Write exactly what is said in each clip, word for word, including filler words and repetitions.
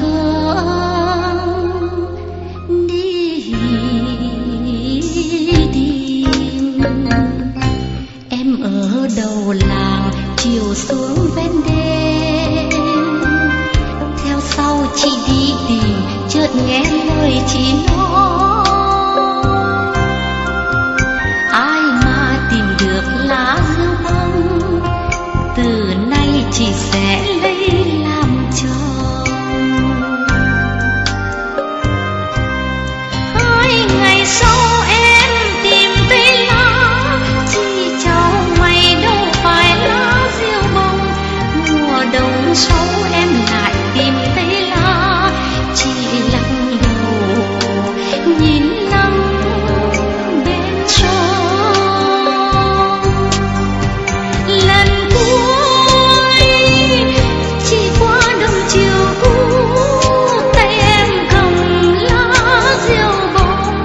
thương đi tìm. Em ở đầu làng chiều xuống ven đê, theo sau chị đi tìm, chợt nghe lời chị nói: ai mà tìm được lá rêu bông, từ nay chị sẽ lấy làm chồng. Hai ngày sau em tìm thấy lá, chị cháu mày đâu phải lá rêu bông. Mùa đông sau em lại tìm thấy lá, chị lắc đầu nhìn nắng bên sông. Lần cuối chị qua đông chiều cũ, tay em cầm lá rêu bông.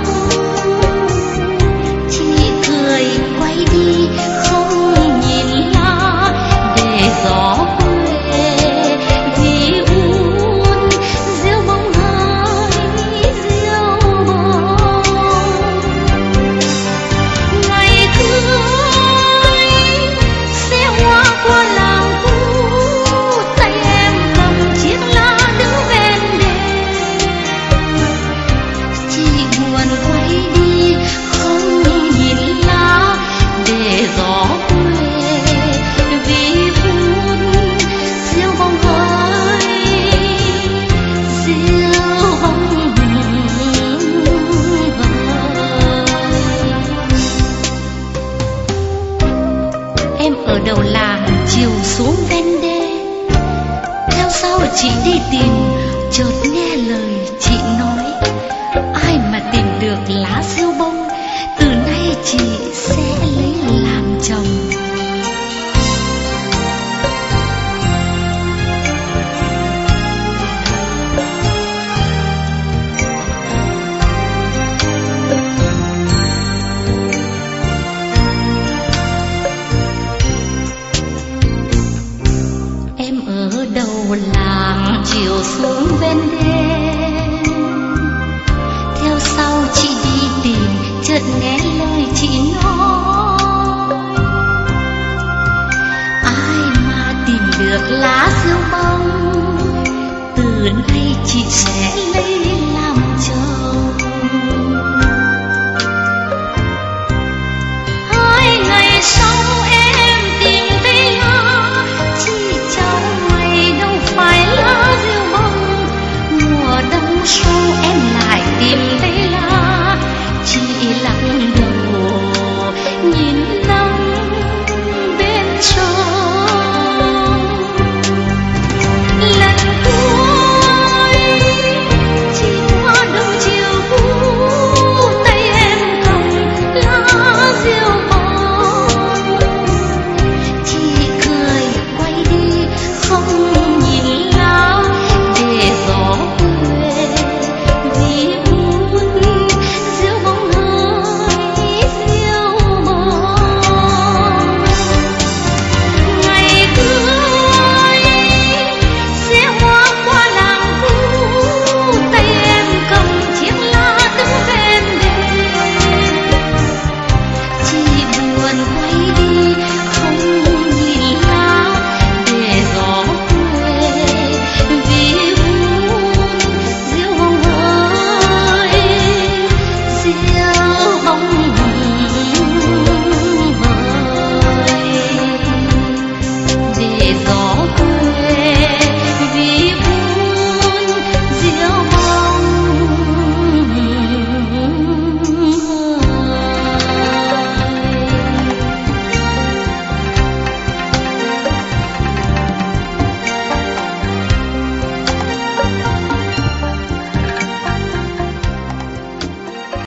Chị cười quay đi không nhìn lá, để gió quê vì buồn rêu bông hỡi rêu bông. Ngày cưới xe hoa qua làng cũ, tay em cầm chiếc lá đứng ven đê. Chị buồn quay đi không nhìn lá, để gió quê vì buồn rêu bông hỡi rêu bông hỡi. Em ở đầu làng chiều xuống ven đê, theo sau chị đi tìm, chợt nghe lời chị nói: ai mà tìm được lá rêu bông, từ nay chị sẽ lấy làm chồng. Em ở đầu làng chiều xuống ven đê, theo sau chị đi tìm, chợt nghe lời chị nói: ai mà tìm được lá rêu bông, từ nay chị sẽ lấy làm chồng. Hai ngày sau em tìm thấy lá, chị cháu mày đâu phải lá rêu bông. Mùa đông sau em lại tìm thấy